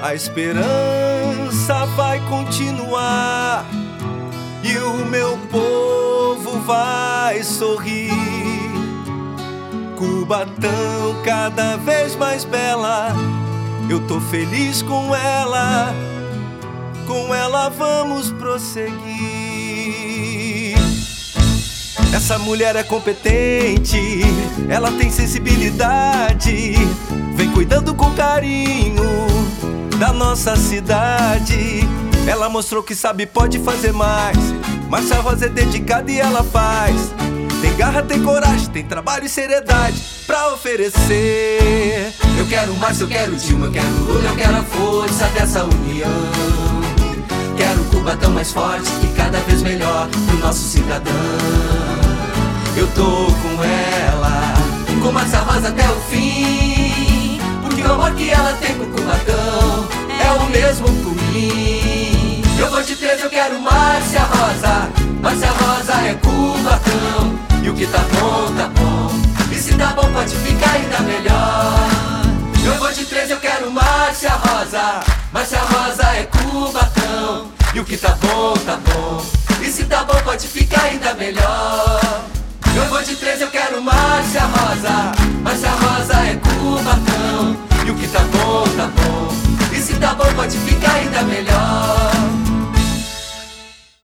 A esperança vai continuar e o meu povo vai sorrir. Cubatão cada vez mais bela, eu tô feliz com ela vamos prosseguir. Essa mulher é competente, ela tem sensibilidade, vem cuidando com carinho da nossa cidade. Ela mostrou que sabe, pode fazer mais. Márcia Rosa é dedicada e ela faz. Tem garra, tem coragem, tem trabalho e seriedade pra oferecer. Eu quero Márcia, eu quero Dilma, eu quero Lula, eu quero a força dessa união. Quero Cubatão mais forte e cada vez melhor pro nosso cidadão. Eu tô com ela, com Márcia Rosa até o fim, porque o amor que ela tem com Cubatão é o mesmo por mim. Eu vou de 13, eu quero Márcia Rosa. Márcia Rosa é Cubatão, e o que tá bom, e se tá bom pode ficar ainda melhor. Eu vou de 13, eu quero Márcia Rosa. Márcia Rosa é Cubatão, e o que tá bom, e se tá bom pode ficar ainda melhor. Eu vou de 13, eu quero Márcia Rosa. Márcia Rosa é Cubatão, e o que tá bom, e se tá bom pode ficar ainda melhor.